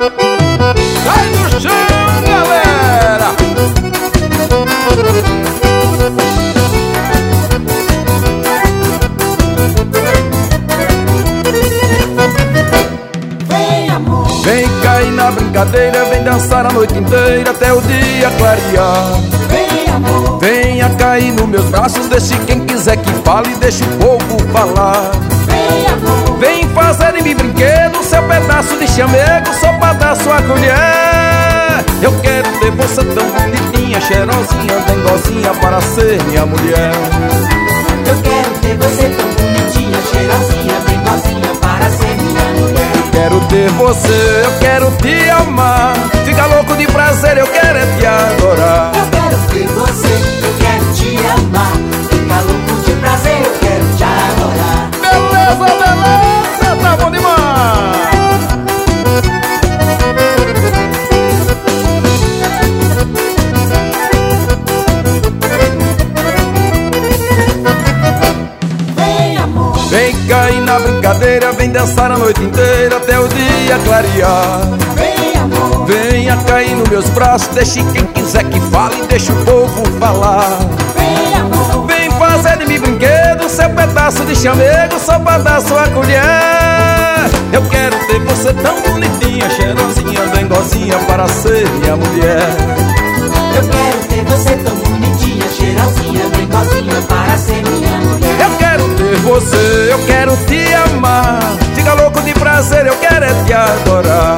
Sai do chão, galera! Vem, amor, Vem cair na brincadeira, vem dançar a noite inteira até o dia clarear. vem, amor, Venha cair nos meus braços, deixe quem quiser que fale, deixe o povo falar. vem, amor, Vem fazer de mim brinquedo, seu pedaço de chamego, só pra dar sua colher. Eu quero ter você tão bonitinha, cheirosinha, dengozinha para ser minha mulher. eu quero ter você tão bonitinha, cheirosinha, bem gozinha para ser minha mulher. Quero ter você, eu quero te amar, fica louco de prazer, eu quero é te adorar. Eu quero ter você, eu quero te amar, fica louco de prazer, eu quero te adorar. Beleza, beleza, tá bom demais. Vem, amor, Vem cair na brincadeira, vem dançar a noite inteira até o dia clarear. vem, amor, Venha cair nos meus braços, deixe quem quiser que fale, deixe o povo falar. vem, amor, Vem fazer de mim brinquedo, seu pedaço de chamego, só pra dar sua colher. Eu quero ter você tão bonitinha, cheirosinha, bem gozinha para ser minha mulher. eu quero ter você tão bonitinha, cheirosinha, bem gozinha para ser minha mulher. Eu quero ter você, eu quero te amar, fica louco de prazer, eu quero é te adorar.